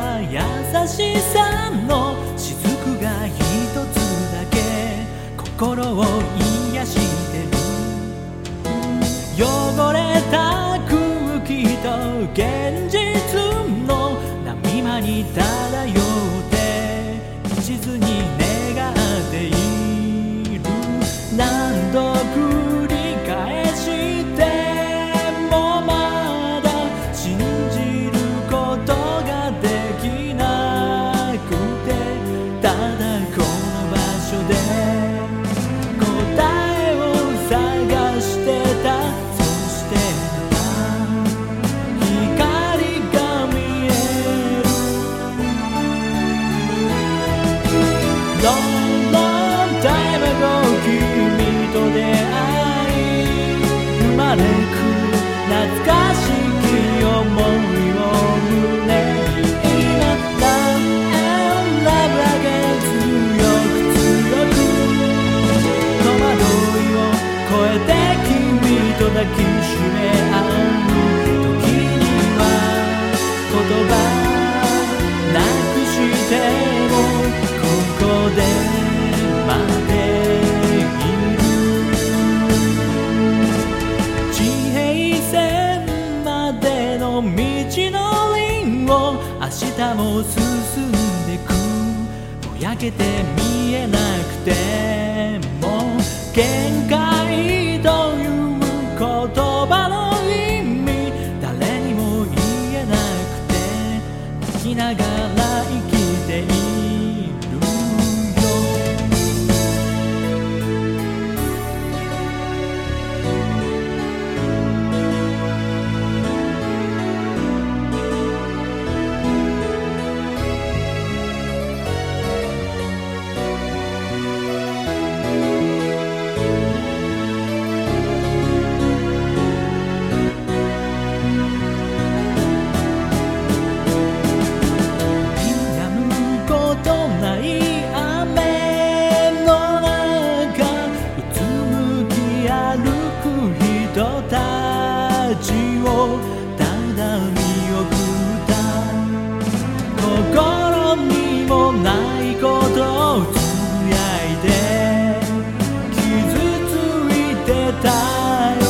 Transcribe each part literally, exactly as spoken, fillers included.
は優しさの雫が一つだけ心を癒してる。汚れた空気と現実の波間に漂って一途に願っている。何度繰り返してもまだ信じることができなくて、ただこの場所で答えを探してた。そしてまた光が見える。 Long long time ago 君と出会い生まれく懐かしき想いを胸に今 Love and love again 強く強く戸惑いを超えて君と抱きしめ合う時には言葉なくしてもここで待っている。地平線までの道のりを明日も進んでく。ぼやけて見えなくても限界という言葉の意味誰にも言えなくて泣きながら生きているよ。人たちをただ見送った心にもないことをつぶやいて傷ついてたよ。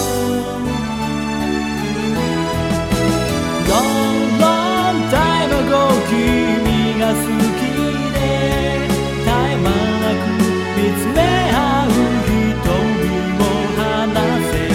Long long time ago 君が好きで絶え間なく見つめ合う瞳を離せ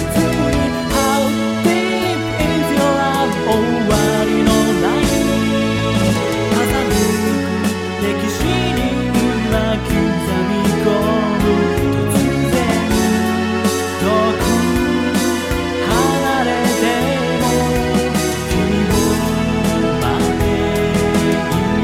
終わりのない重ねゆく歴史に今刻み込む。突然遠く離れても君を待ってい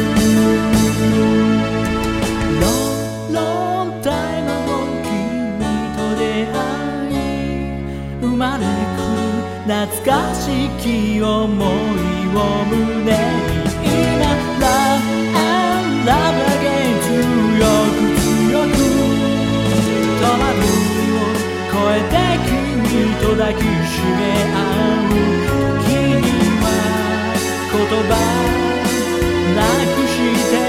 る。 Long long time ago 君と出会い生まれ懐かしき想いを胸に今 Love and love again 強く強く戸惑いを超えて君と抱きしめ合う時には言葉なくして